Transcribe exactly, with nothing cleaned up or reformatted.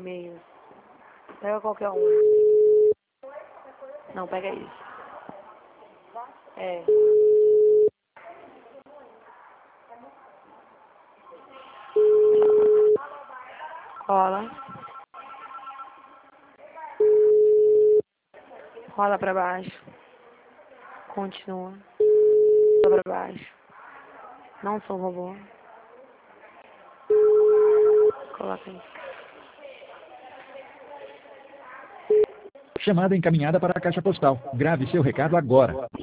e-mails. Pega qualquer um. Não, pega isso. É. Rola. Rola pra baixo. Continua. Rola pra baixo. Não sou robô. Coloca aí. Chamada encaminhada para a caixa postal. Grave seu recado agora.